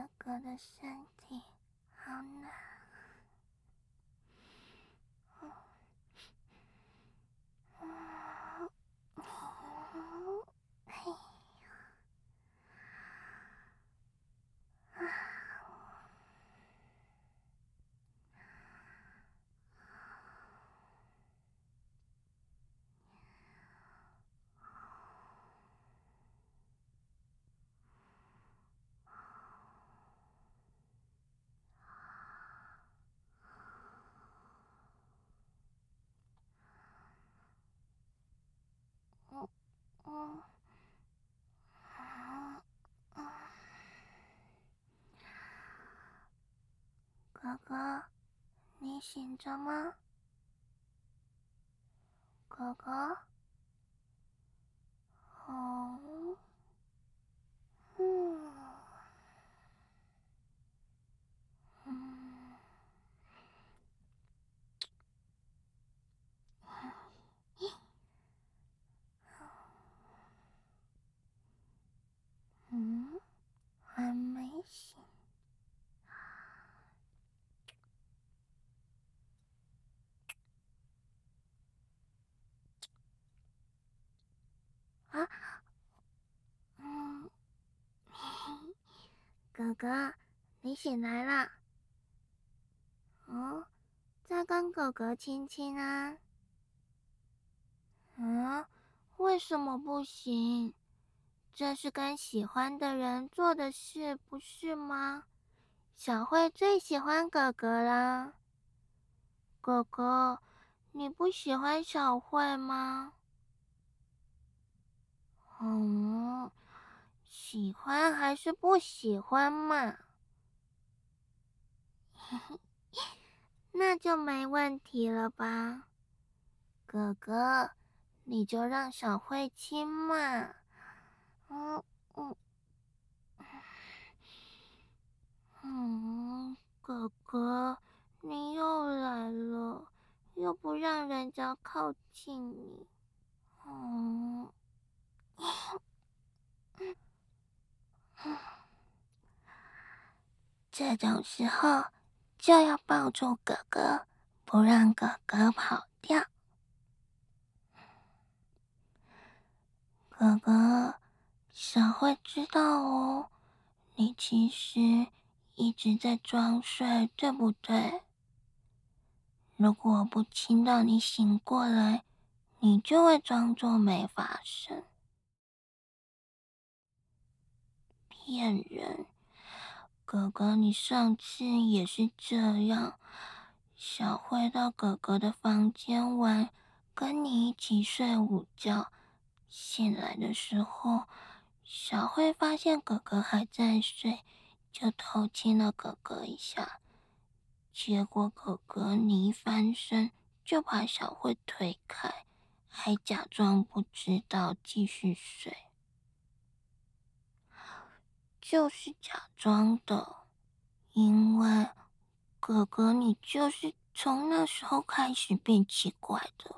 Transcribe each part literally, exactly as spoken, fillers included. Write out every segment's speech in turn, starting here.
哥的身体好暖。嘿，嗯嗯嗯，哥哥，你醒着吗？哥哥，哦，嗯嗯，嗯，还没醒啊？嗯，哥哥，你醒来啦？哦，再跟哥哥亲亲啊。嗯，为什么不行？这是跟喜欢的人做的事，不是吗？小慧最喜欢哥哥啦。哥哥，你不喜欢小慧吗？嗯，喜欢还是不喜欢嘛？那就没问题了吧？哥哥，你就让小慧亲嘛。嗯嗯嗯，哥哥，你又来了，又不让人家靠近你。嗯，这种时候就要抱住哥哥，不让哥哥跑掉。哥哥，小慧知道哦，你其实一直在装睡，对不对？如果不亲到你醒过来，你就会装作没发生。骗人！哥哥，你上次也是这样。小慧到哥哥的房间玩，跟你一起睡午觉。醒来的时候，小慧发现哥哥还在睡，就偷亲了哥哥一下。结果哥哥你一翻身，就把小慧推开，还假装不知道继续睡。就是假装的，因为哥哥你就是从那时候开始变奇怪的。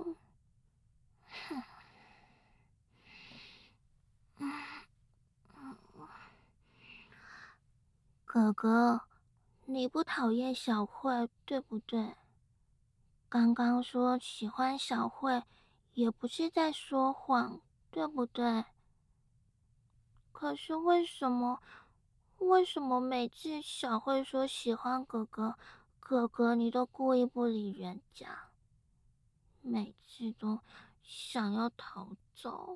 哥哥，你不讨厌小慧，对不对？刚刚说喜欢小慧，也不是在说谎，对不对？可是为什么，为什么每次小慧说喜欢哥哥，哥哥你都故意不理人家，每次都想要逃走？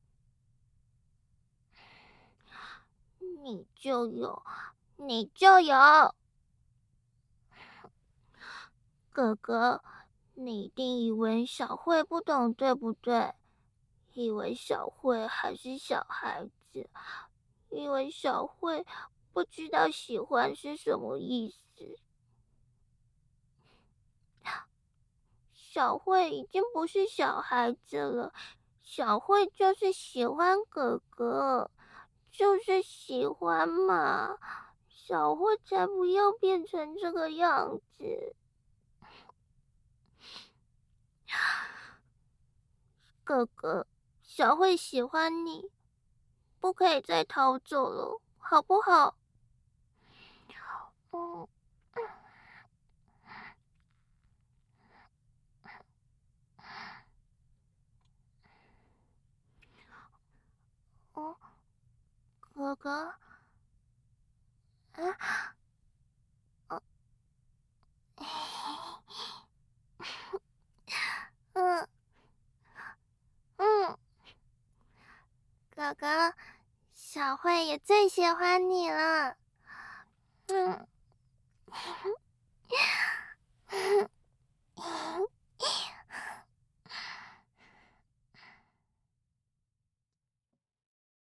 你就有，你就有，哥哥，你一定以为小慧不懂，对不对？以为小慧还是小孩子，以为小慧不知道喜欢是什么意思。小慧已经不是小孩子了，小慧就是喜欢哥哥，就是喜欢嘛。小慧才不要变成这个样子。哥哥，小慧喜欢你，不可以再逃走了，好不好？ 嗯，哦，哥哥，啊，哦，嗯嗯，哥哥，小慧也最喜欢你了。嗯。